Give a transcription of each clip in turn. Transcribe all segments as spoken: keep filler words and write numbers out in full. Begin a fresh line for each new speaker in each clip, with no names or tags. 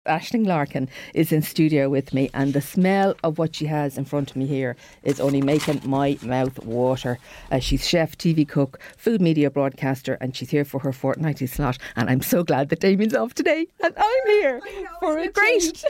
Aisling Larkin is in studio with me, and the smell of what she has in front of me here is only making my mouth water. Uh, she's chef, T V cook, food media broadcaster, and she's here for her fortnightly slot. And I'm so glad that Damien's off today and I'm here know, for a great.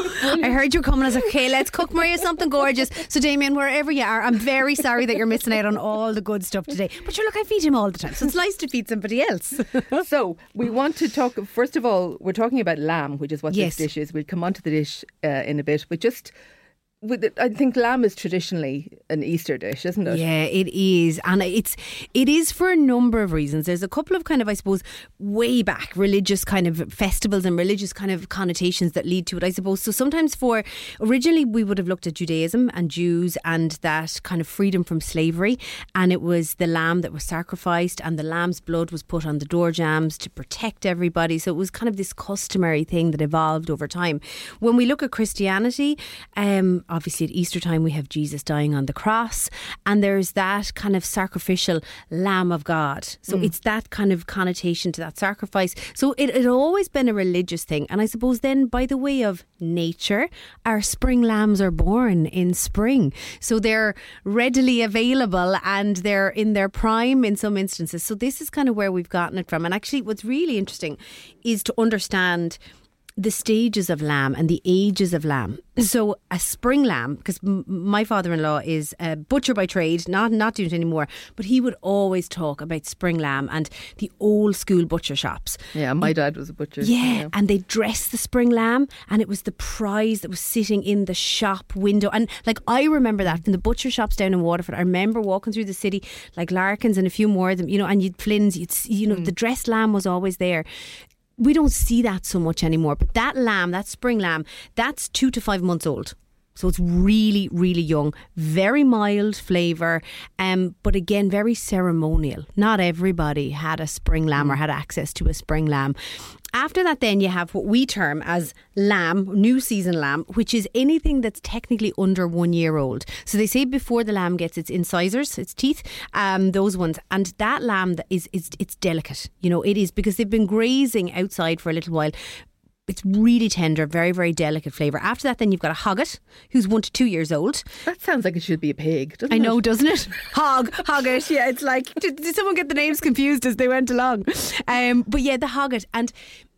I heard you were coming. I was like, okay, let's cook Maria something gorgeous. So Damien, wherever you are, I'm very sorry that you're missing out on all the good stuff today. But sure, look, I feed him all the time, so it's nice to feed somebody else.
So we want to talk, first of all, we're talking about lamb, which is what
yes.
this dish is. We'll come on to the dish uh, in a bit, but just with it, I think lamb is traditionally an Easter dish, isn't it?
Yeah, it is, and it's it is for a number of reasons. There's a couple of kind of, I suppose, way back religious kind of festivals and religious kind of connotations that lead to it, I suppose. So sometimes for originally we would have looked at Judaism and Jews and that kind of freedom from slavery, and it was the lamb that was sacrificed, and the lamb's blood was put on the door jambs to protect everybody. So it was kind of this customary thing that evolved over time. When we look at Christianity, um. obviously at Easter time we have Jesus dying on the cross, and there's that kind of sacrificial Lamb of God. So mm. it's that kind of connotation to that sacrifice. So it had always been a religious thing. And I suppose then by the way of nature, our spring lambs are born in spring. So they're readily available and they're in their prime in some instances. So this is kind of where we've gotten it from. And actually what's really interesting is to understand the stages of lamb and the ages of lamb. So a spring lamb, because m- my father-in-law is a butcher by trade, not not doing it anymore, but he would always talk about spring lamb and the old school butcher shops.
Yeah, my dad was a butcher.
Yeah,
yeah.
And they dressed the spring lamb, and it was the prize that was sitting in the shop window. And like I remember that from the butcher shops down in Waterford. I remember walking through the city, like Larkins and a few more of them, you know, and you'd Flynn's, you'd see, you know, mm. the dressed lamb was always there. We don't see that so much anymore, but that lamb, that spring lamb, that's two to five months old. So it's really, really young, very mild flavour, um, but again, very ceremonial. Not everybody had a spring lamb or had access to a spring lamb. After that, then you have what we term as lamb, new season lamb, which is anything that's technically under one year old. So they say before the lamb gets its incisors, its teeth, um, those ones. And that lamb that is, is it's delicate. You know, it is because they've been grazing outside for a little while. It's really tender, very, very delicate flavour. After that, then you've got a hogget, who's one to two years old.
That sounds like it should be a pig, doesn't it?
I know, doesn't it? Hog, hogget, yeah. It's like, did, did someone get the names confused as they went along? Um, but yeah, the hogget. And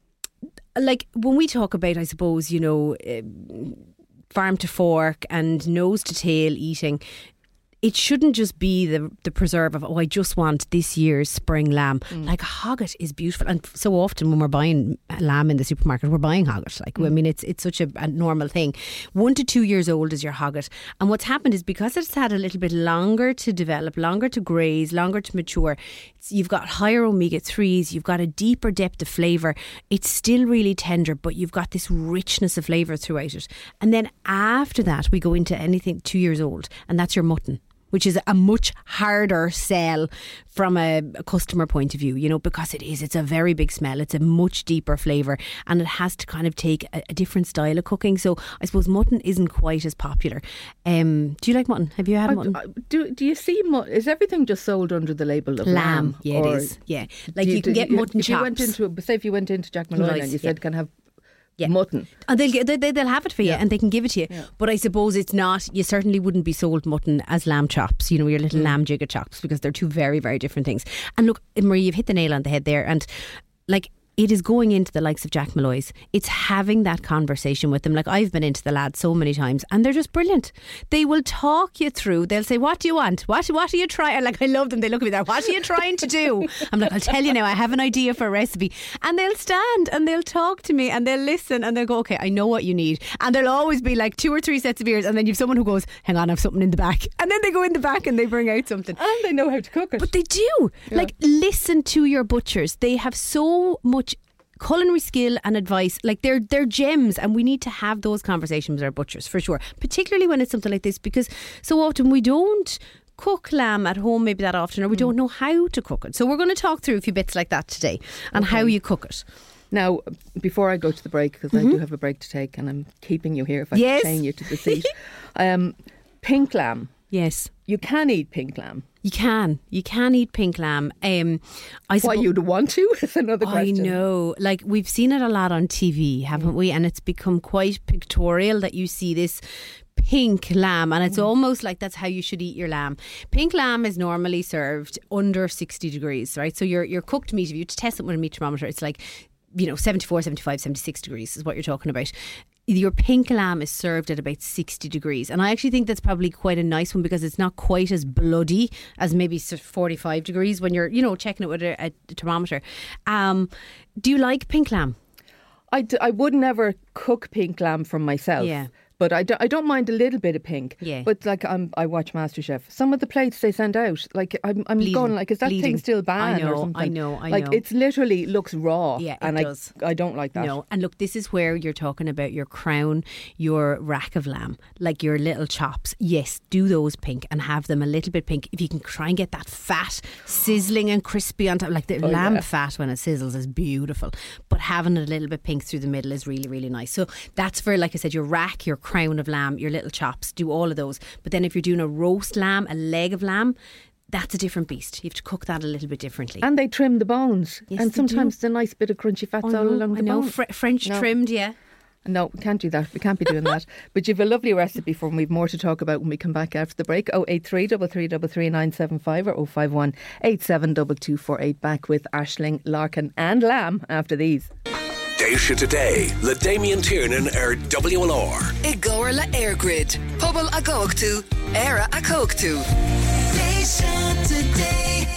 like when we talk about, I suppose, you know, uh, farm to fork and nose to tail eating, it shouldn't just be the the preserve of, oh, I just want this year's spring lamb. Mm. Like a hogget is beautiful, and so often when we're buying lamb in the supermarket, we're buying hogget. Like mm. I mean, it's it's such a, a normal thing. One to two years old is your hogget, and what's happened is because it's had a little bit longer to develop, longer to graze, longer to mature. It's, you've got higher omega threes, you've got a deeper depth of flavour. It's still really tender, but you've got this richness of flavour throughout it. And then after that, we go into anything two years old, and that's your mutton, which is a much harder sell from a, a customer point of view, you know, because it is, it's a very big smell, it's a much deeper flavour, and it has to kind of take a, a different style of cooking. So I suppose mutton isn't quite as popular. Um, do you like mutton? Have you had
I,
mutton?
I, do Do you see, is everything just sold under the label of lamb?
Lamb, yeah, it is. Yeah, like you, you can get
you,
mutton
if
chops.
You went into, say if you went into Jack Malloy
Nice,
and you
yeah.
said, can I have
Yeah.
mutton,
and they'll, they, they'll have it for you, yeah. and they can give it to you,
yeah.
but I suppose it's not, you certainly wouldn't be sold mutton as lamb chops, you know, your little mm. lamb jigger chops, because they're two very, very different things. And look, Marie, you've hit the nail on the head there, and like it is going into the likes of Jack Malloy's. It's having that conversation with them. Like I've been into the lads so many times, and they're just brilliant. They will talk you through. They'll say, what do you want? What what are you trying? Like I love them. They look at me there. What are you trying to do? I'm like, I'll tell you now, I have an idea for a recipe. And they'll stand and they'll talk to me and they'll listen and they'll go, okay, I know what you need. And there'll always be like two or three sets of ears, and then you've someone who goes, hang on, I have something in the back. And then they go in the back and they bring out something.
And they know how to cook it.
But they do. Yeah. Like listen to your butchers. They have so much culinary skill and advice. Like they're they're gems, and we need to have those conversations with our butchers for sure, particularly when it's something like this, because so often we don't cook lamb at home maybe that often, or we mm. don't know how to cook it. So we're going to talk through a few bits like that today and okay. how you cook it.
Now, before I go to the break, because mm-hmm. I do have a break to take and I'm keeping you here if I
yes.
chain you to the seat, um, pink lamb.
Yes.
You can eat pink lamb.
You can. You can eat pink lamb. Um, I
Why
suppo-
you'd want to is another question.
I know. Like, we've seen it a lot on T V, haven't we? And it's become quite pictorial that you see this pink lamb, and it's almost like that's how you should eat your lamb. Pink lamb is normally served under sixty degrees, right? So your your cooked meat, if you test it with a meat thermometer, it's like, you know, seventy-four, seventy-five, seventy-six degrees is what you're talking about. Your pink lamb is served at about sixty degrees, and I actually think that's probably quite a nice one because it's not quite as bloody as maybe forty-five degrees when you're, you know, checking it with a, a thermometer. Um, do you like pink lamb?
I, d- I would never cook pink lamb for myself.
Yeah.
But I, do, I don't mind a little bit of pink.
Yeah.
But like I'm, I watch MasterChef. Some of the plates they send out, like I'm, I'm
Bleeding.
going like, is that
Bleeding.
thing still banned
I know,
or something?
I know, I
like
know.
it's literally looks raw.
Yeah, it
and
does.
I, I don't like that.
No, and look, this is where you're talking about your crown, your rack of lamb, like your little chops. Yes, do those pink and have them a little bit pink. If you can try and get that fat sizzling and crispy on top, like the
Oh,
lamb
yeah.
fat when it sizzles is beautiful, but having it a little bit pink through the middle is really, really nice. So that's for, like I said, your rack, your crown of lamb, your little chops, do all of those. But then if you're doing a roast lamb, a leg of lamb, that's a different beast. You have to cook that a little bit differently.
And they trim the bones.
Yes,
and
they
sometimes
do.
the nice bit of crunchy fats
Oh,
all
no,
along the
I know,
bone.
Fr- French
No.
trimmed, yeah.
No, we can't do that. We can't be doing that. But you've a lovely recipe for me. We've more to talk about when we come back after the break. oh eight three, three three three, three nine seven five or oh five one, eight seven two two four eight. Back with Aisling, Larkin and Lamb after these.
Déisha today, le Damien Tiernan er W L R.
I gcóir le Airgrid. Pobl a gcóchtú, éire a cóchtú. Déisha today,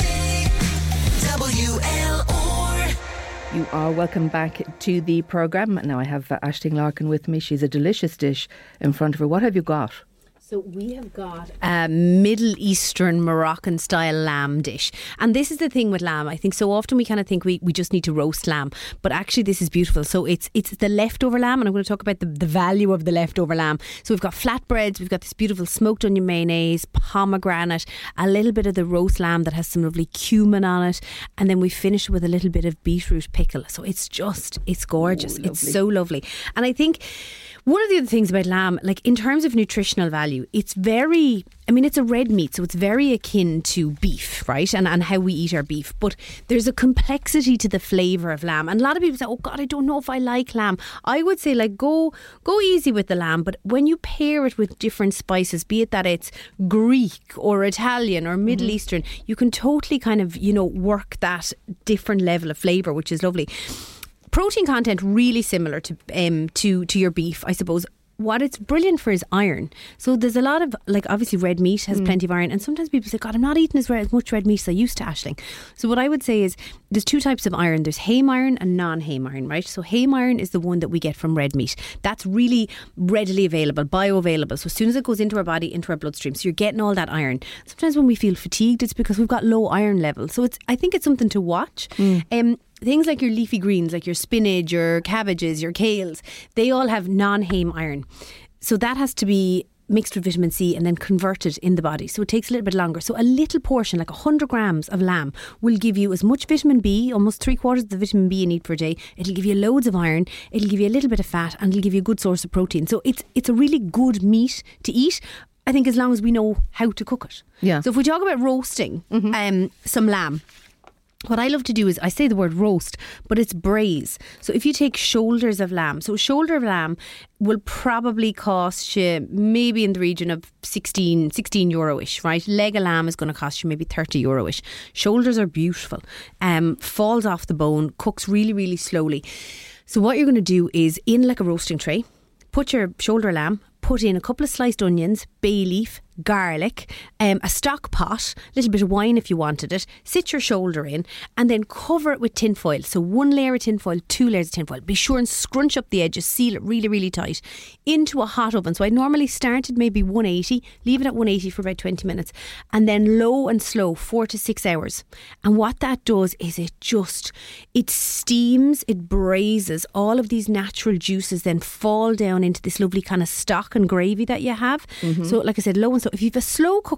W L R.
You are welcome back to the programme. Now I have uh, Aisling Larkin with me. She's a delicious dish in front of her. What have you got?
So we have got a Middle Eastern Moroccan style lamb dish. And this is the thing with lamb. I think so often we kind of think we, we just need to roast lamb. But actually this is beautiful. So it's it's the leftover lamb, and I'm going to talk about the, the value of the leftover lamb. So we've got flatbreads, we've got this beautiful smoked onion mayonnaise, pomegranate, a little bit of the roast lamb that has some lovely cumin on it. And then we finish with a little bit of beetroot pickle. So it's just, it's gorgeous.
Ooh,
it's
lovely.
so lovely. And I think one of the other things about lamb, like in terms of nutritional value, it's very, I mean, it's a red meat, so it's very akin to beef, right? And and how we eat our beef. But there's a complexity to the flavour of lamb. And a lot of people say, oh God, I don't know if I like lamb. I would say, like, go go easy with the lamb. But when you pair it with different spices, be it that it's Greek or Italian or Middle mm-hmm. Eastern, you can totally kind of, you know, work that different level of flavour, which is lovely. Protein content really similar to um to to your beef, I suppose. What it's brilliant for is iron. So there's a lot of, like, obviously red meat has mm. plenty of iron, and sometimes people say, God, I'm not eating as, red, as much red meat as I used to, Aisling. So what I would say is there's two types of iron. There's hame iron and non-hame iron, right? So hame iron is the one that we get from red meat. That's really readily available, bioavailable. So as soon as it goes into our body, into our bloodstream, so you're getting all that iron. Sometimes when we feel fatigued, it's because we've got low iron levels. So it's, I think it's something to watch. Mm. Um, Things like your leafy greens, like your spinach, your cabbages, your kales, they all have non-hame iron. So that has to be mixed with vitamin C and then converted in the body. So it takes a little bit longer. So a little portion, like one hundred grams of lamb, will give you as much vitamin B, almost three quarters of the vitamin B you need per day. It'll give you loads of iron. It'll give you a little bit of fat, and it'll give you a good source of protein. So it's it's a really good meat to eat, I think, as long as we know how to cook it.
Yeah.
So if we talk about roasting mm-hmm. um, some lamb, what I love to do is, I say the word roast, but it's braise. So if you take shoulders of lamb, so a shoulder of lamb will probably cost you maybe in the region of sixteen, sixteen euro-ish, right? Leg of lamb is going to cost you maybe thirty euro-ish. Shoulders are beautiful. Um, falls off the bone, cooks really, really slowly. So what you're going to do is, in like a roasting tray, put your shoulder lamb, put in a couple of sliced onions, bay leaf, garlic, um, a stock pot, a little bit of wine if you wanted it, sit your shoulder in, and then cover it with tin foil. So one layer of tin foil, two layers of tin foil. Be sure and scrunch up the edges, seal it really, really tight, into a hot oven. So I normally start at maybe one eighty, leave it at one eighty for about twenty minutes, and then low and slow, four to six hours. And what that does is it just, it steams, it braises, all of these natural juices then fall down into this lovely kind of stock and gravy that you have. Mm-hmm. So like I said, low and slow. If you have a slow cooker,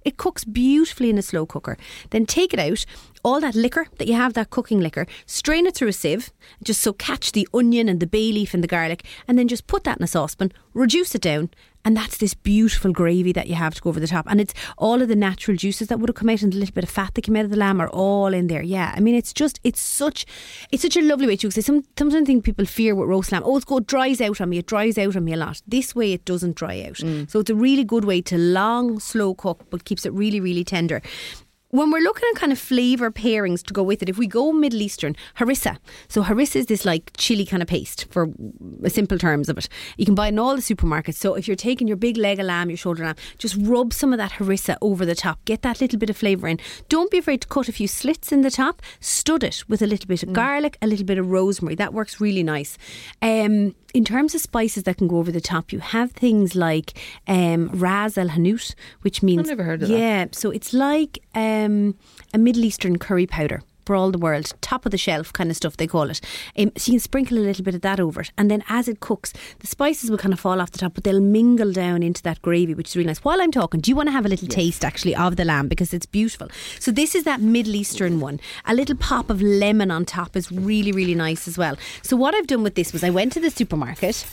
It cooks beautifully in a slow cooker. Then take it out, all that liquor that you have, that cooking liquor, strain it through a sieve, just so catch the onion and the bay leaf and the garlic, and then just put that in a saucepan, reduce it down, and that's this beautiful gravy that you have to go over the top. And it's all of the natural juices that would have come out and the little bit of fat that came out of the lamb are all in there. Yeah, I mean, it's just, it's such it's such a lovely way to cook. Some, sometimes I think people fear with roast lamb, oh, it's go, it dries out on me, it dries out on me a lot. This way it doesn't dry out. Mm. So it's a really good way to long, slow cook, but keeps it really, really tender. When we're looking at kind of flavour pairings to go with it, if we go Middle Eastern, harissa. So harissa is this like chilli kind of paste, for simple terms of it. You can buy it in all the supermarkets. So if you're taking your big leg of lamb, your shoulder lamb, just rub some of that harissa over the top. Get that little bit of flavour in. Don't be afraid to cut a few slits in the top. Stud it with a little bit of mm. garlic, a little bit of rosemary. That works really nice. Um, in terms of spices that can go over the top, you have things like um, Ras El Hanout, which means...
I've never heard of
yeah,
that.
Yeah, so it's like um, a Middle Eastern curry powder for all the world, top of the shelf kind of stuff they call it. Um, so you can sprinkle a little bit of that over it, and then as it cooks, the spices will kind of fall off the top, but they'll mingle down into that gravy, which is really nice. While I'm talking, do you want to have a little yes. taste actually of the lamb, because it's beautiful? So this is that Middle Eastern one. A little pop of lemon on top is really, really nice as well. So what I've done with this was I went to the supermarket,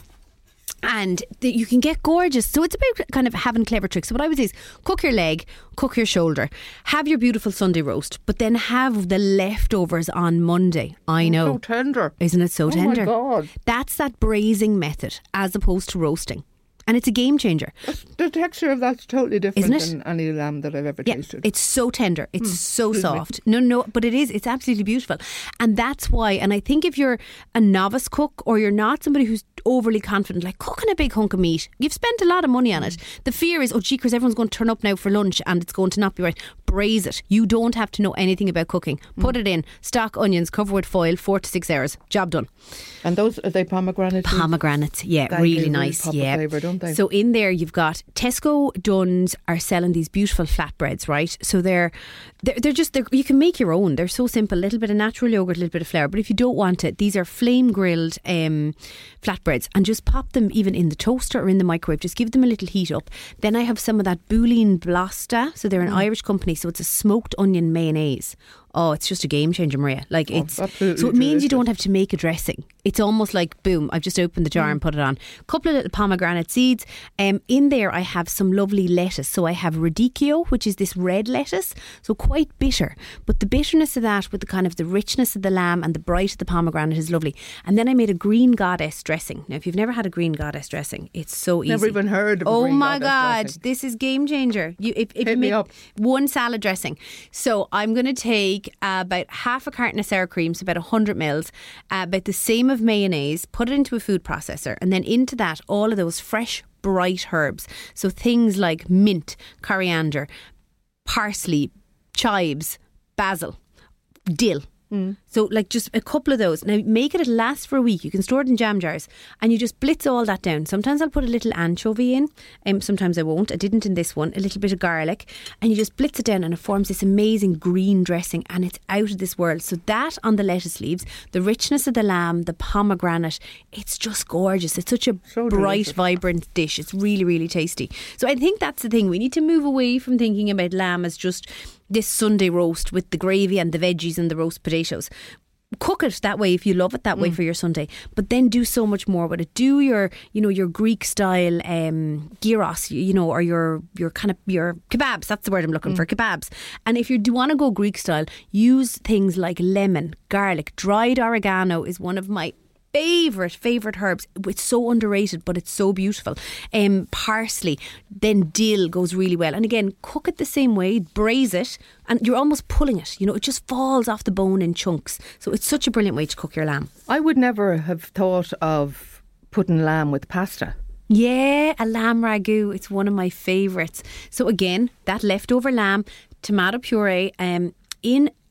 and the, you can get gorgeous. So it's about kind of having clever tricks. So what I would say is cook your leg, cook your shoulder, have your beautiful Sunday roast, but then have the leftovers on Monday. I know.
So tender.
Isn't it so
oh
tender?
Oh my God.
That's that braising method as opposed to roasting. And it's a game changer.
The texture of that's totally different
Isn't it?
than any lamb that I've ever
yeah,
tasted.
It's so tender. It's
mm,
so soft. Me. No, no, but it is. It's absolutely beautiful. And that's why, and I think if you're a novice cook or you're not somebody who's overly confident, like cooking a big hunk of meat, you've spent a lot of money on it. The fear is, oh, gee, because everyone's going to turn up now for lunch and it's going to not be right. Braise it. You don't have to know anything about cooking. Put mm. it in, stock onions, cover with foil, four to six hours. Job done.
And those, are they pomegranate?
Pomegranates, yeah, they really nice.
Really
yeah.
flavour, don't they?
So in there you've got Tesco Dunnes are selling these beautiful flatbreads, right? So they're they're, they're just they're, you can make your own. They're so simple. A little bit of natural yogurt, a little bit of flour. But if you don't want it, these are flame grilled um, flatbreads, and just pop them even in the toaster or in the microwave. Just give them a little heat up. Then I have some of that Bouline Blasta. So they're an mm. Irish company. So it's a smoked onion mayonnaise. Oh, it's just a game changer, Maria. Like
oh,
it's
absolutely
so it means
delicious.
You don't have to make a dressing. It's almost like boom, I've just opened the jar mm. and put it on. A couple of little pomegranate seeds. Um, in there I have some lovely lettuce. So I have radicchio, which is this red lettuce. So quite bitter. But the bitterness of that with the kind of the richness of the lamb and the bright of the pomegranate is lovely. And then I made a green goddess dressing. Now if you've never had a green goddess dressing, it's so easy.
Never even heard of a
Oh
green
my
goddess
God,
dressing.
this is game changer. You if, if
Hit
you
me
make
up.
one salad dressing. So I'm going to take uh, about half a carton of sour cream, so about one hundred mils, uh, about the same of mayonnaise, put it into a food processor, and then into that all of those fresh bright herbs. So things like mint, coriander, parsley, chives, basil, dill. Mm. So like just a couple of those. Now make it, it'll last for a week. You can store it in jam jars and you just blitz all that down. Sometimes I'll put a little anchovy in, um, sometimes I won't. I didn't in this one. A little bit of garlic, and you just blitz it down and it forms this amazing green dressing, and it's out of this world. So that on the lettuce leaves, the richness of the lamb, the pomegranate, it's just gorgeous. It's such a
so
bright,
delicious.
vibrant dish. It's really, really tasty. So I think that's the thing. We need to move away from thinking about lamb as just this Sunday roast with the gravy and the veggies and the roast potatoes. Cook it that way if you love it that way mm. for your Sunday, but then do so much more with it. Do your, you know, your Greek style um, gyros, you know, or your your kind of your kebabs. That's the word I'm looking mm. for, kebabs. And if you do want to go Greek style, use things like lemon, garlic, dried oregano is one of my favourite, favourite herbs. It's so underrated, but it's so beautiful. Um, parsley, then dill goes really well. And again, cook it the same way, braise it, and you're almost pulling it. You know, it just falls off the bone in chunks. So it's such a brilliant way to cook your lamb.
I would never have thought of putting lamb with pasta.
Yeah, a lamb ragu. It's one of my favourites. So again, that leftover lamb, tomato puree, um, in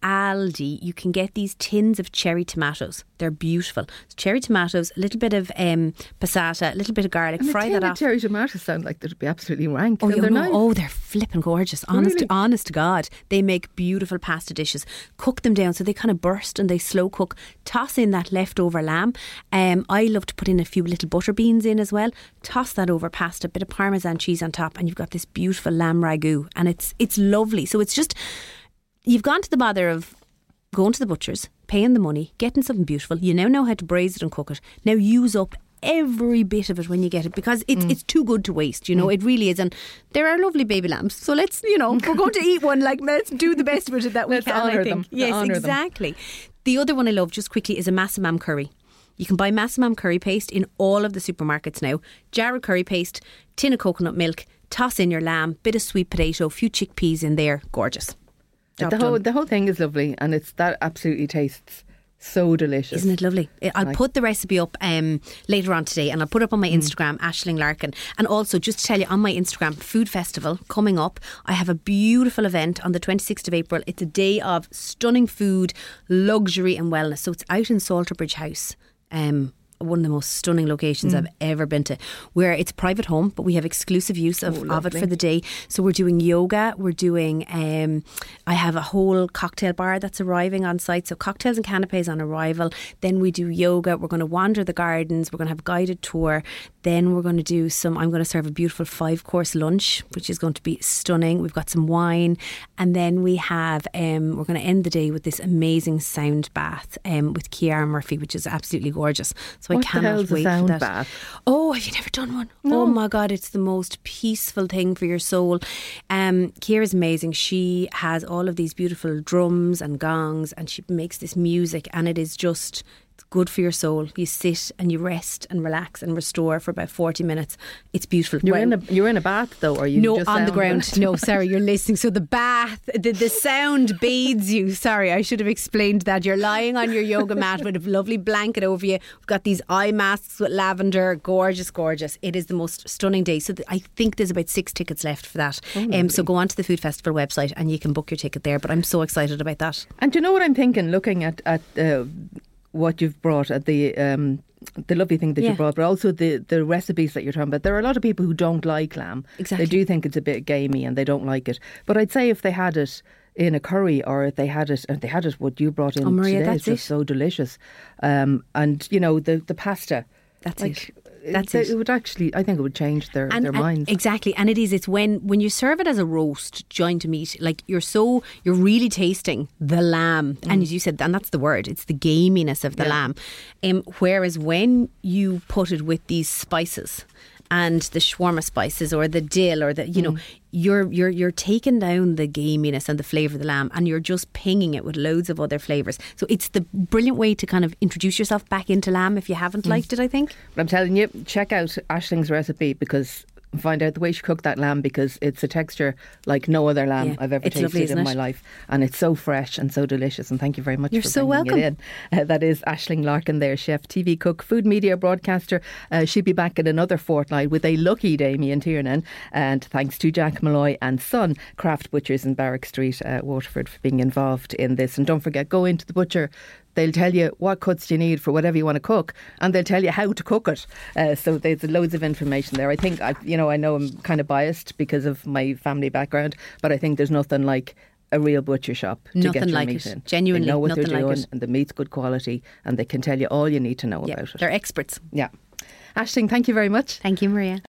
Aldi, you can get these tins of cherry tomatoes. They're beautiful. So cherry tomatoes, a little bit of um, passata, a little bit of garlic,
And
fry
a tin
that
of
off.
cherry tomatoes sound like they'd be absolutely rank.
Oh,
and
you
they're
know,
nice.
oh, they're flipping gorgeous. Honest,
Really?
to, honest to God, they make beautiful pasta dishes. Cook them down so they kind of burst and they slow cook. Toss in that leftover lamb. Um, I love to put in a few little butter beans in as well. Toss that over pasta, bit of Parmesan cheese on top, and you've got this beautiful lamb ragu, and it's it's lovely. So it's just, you've gone to the bother of going to the butcher's, paying the money, getting something beautiful. You now know how to braise it and cook it. Now use up every bit of it when you get it, because it's mm. it's too good to waste, you know, mm. it really is. And there are lovely baby lambs, so let's, you know, we're going to eat one, like, let's do the best with it that we
let's
can,
honour
I think.
them.
Yes,
honour
exactly.
Them.
The other one I love, just quickly, is a massamam curry. You can buy massamam curry paste in all of the supermarkets now. Jar of curry paste, tin of coconut milk, toss in your lamb, bit of sweet potato, few chickpeas in there. Gorgeous. Job
the whole
done.
the whole thing is lovely, and it's that absolutely tastes so delicious.
Isn't it lovely? I'll
Like-
put the recipe up um, later on today, and I'll put it up on my Instagram, Aisling Larkin. And also, just to tell you, on my Instagram, Food Festival coming up, I have a beautiful event on the twenty-sixth of April. It's a day of stunning food, luxury and wellness. So it's out in Salterbridge House. Um, one of the most stunning locations mm. I've ever been to, where it's private home, but we have exclusive use of,
oh,
of it for the day. So we're doing yoga, we're doing um, I have a whole cocktail bar that's arriving on site, so cocktails and canapes on arrival. Then we do yoga, we're going to wander the gardens, we're going to have a guided tour. Then we're going to do some, I'm going to serve a beautiful five course lunch, which is going to be stunning. We've got some wine, and then we have um, we're going to end the day with this amazing sound bath um, with Kiara Murphy, which is absolutely gorgeous. So
What
I cannot
the hell's
wait
a sound
for that.
bath?
Oh, have you never done one?
No.
Oh my God, it's the most peaceful thing for your soul. Um, Kiara's amazing. She has all of these beautiful drums and gongs, and she makes this music, and it is just, it's good for your soul. You sit and you rest and relax and restore for about forty minutes. It's beautiful.
You're
Well,
in a you're in a bath though, or you
no,
just
on the
sound
ground.
bath?
No, sorry, you're listening. So the bath, the, the sound bathes you. Sorry, I should have explained that. You're lying on your yoga mat with a lovely blanket over you. We've got these eye masks with lavender. Gorgeous, gorgeous. It is the most stunning day. So th- I think there's about six tickets left for that.
Oh,
um, so go on to the Food Festival website and you can book your ticket there. But I'm so excited about that.
And do you know what I'm thinking? Looking at at uh, what you've brought, at the um, the lovely thing that
Yeah.
you brought, but also the the recipes that you're talking about. There are a lot of people who don't like lamb.
Exactly.
They do think it's a bit gamey and they don't like it. But I'd say if they had it in a curry, or if they had it, if they had it, what you brought in
Oh, Maria,
today,
that's
it's just
it.
so delicious. Um, and you know the the pasta.
That's
like,
it. That's
it.
it.
It would actually, I think, it would change their
And,
their
and
minds.
exactly, and it is. It's when when you serve it as a roast, joint meat. Like you're so you're really tasting the lamb, mm. and as you said, and that's the word. It's the gaminess of the
Yeah.
lamb. Um, whereas when you put it with these spices and the shawarma spices or the dill or the you know, you're you're you're taking down the gaminess and the flavour of the lamb, and you're just pinging it with loads of other flavours. So it's the brilliant way to kind of introduce yourself back into lamb if you haven't liked it, I think.
But I'm telling you, check out Aisling's recipe, because find out the way she cooked that lamb, because it's a texture like no other lamb
Yeah,
I've ever
it's lovely,
tasted in
isn't
my
it?
life, and it's so fresh and so delicious. And thank you very much
You're
for
so
bringing
welcome.
it in. Uh, that is Aisling Larkin there, chef, T V cook, food media broadcaster. Uh, she'll be back in another fortnight with a lucky Damien Tiernan, and thanks to Jack Malloy and Son Craft Butchers in Barrack Street, uh, Waterford, for being involved in this. And don't forget, go into the butcher. They'll tell you what cuts you need for whatever you want to cook, and they'll tell you how to cook it. Uh, so there's loads of information there. I think, I, you know, I know I'm kind of biased because of my family background, but I think there's nothing like a real butcher shop to
Nothing
get your
like
meat
it.
in.
Genuinely,
they know what
nothing
they're
like
doing,
it.
and the meat's good quality, and they can tell you all you need to know
Yeah,
about it.
they're experts.
Yeah. Aisling, thank you very much.
Thank you, Maria.